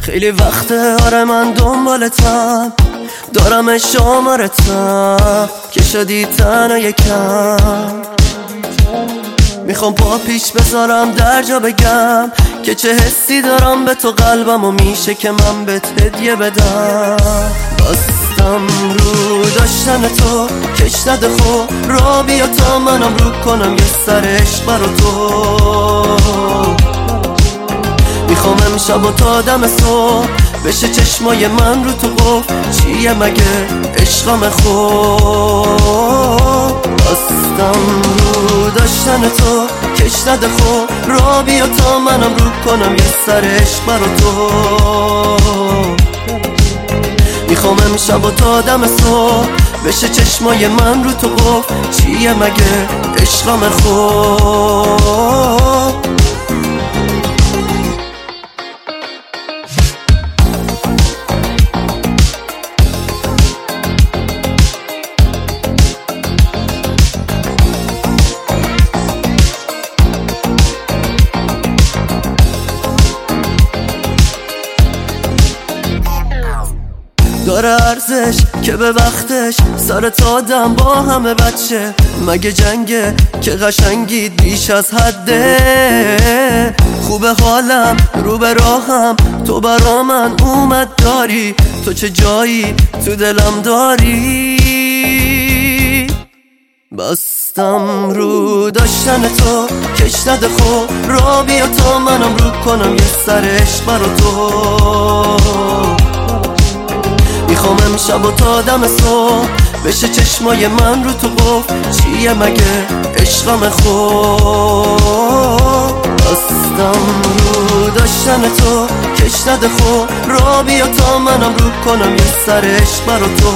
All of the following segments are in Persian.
خیلی وقته آره من دنبالتم، دارم شمارتم که شدی تنها یکم. میخوام پا پیش بذارم در جا بگم که چه حسی دارم به تو، قلبم و میشه که من بهت هدیه بدم. بستم رو داشتن تو کش نده خو، را بیا تا منم رو کنم یه سر عشق برا تو. میخوام امشب و تا دم صبح بشه چشمای من رو تو قفل، چیه مگه عشقم خوب. بستم رو داشتن تو کش نده خو، را بیا تا منم رو کنم یه سر عشق برا تو. میخوام امشب و تا دم صبح بشه چشمای من رو تو قفل، چیه مگه عشقم خوب. داره ارزش که به وقتش سرت آدم با همه بچه، مگه جنگه که قشنگید بیش از حده. خوبه حالم رو به راهم، تو برا من اومد داری، تو چه جایی تو دلم داری. بستم رو داشتن تو کش نده خو، را بیا تا منم رو کنم یه سر عشق برا تو. میخوام امشب و تا دم صبح بشه چشمای من رو تو قفل، چیه مگه عشقم خوب. بستم رو داشتن تو کش نده خو، را بیا تا منم رو کنم یه سر عشق برا تو.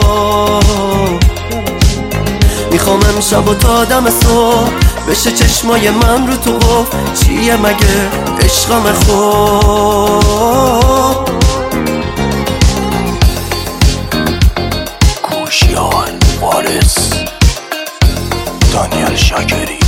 میخوام امشب و تا دم صبح بشه چشمای من رو تو قفل، چیه مگه عشقم خوب. وارث دانیل شاکری.